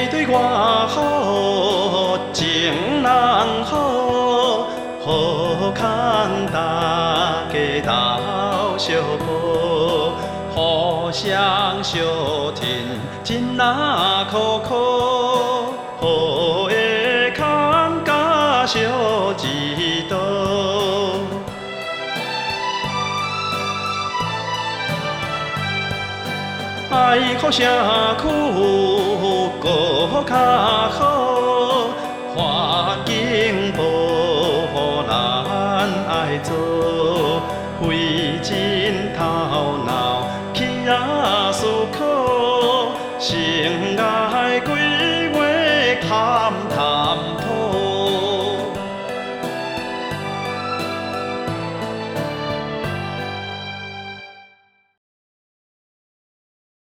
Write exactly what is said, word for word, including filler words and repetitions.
对我好，情人好，好康大家斗相抱，互相相挺，真那苦苦，好的康甲相知道。爱好谁苦，过较好，环境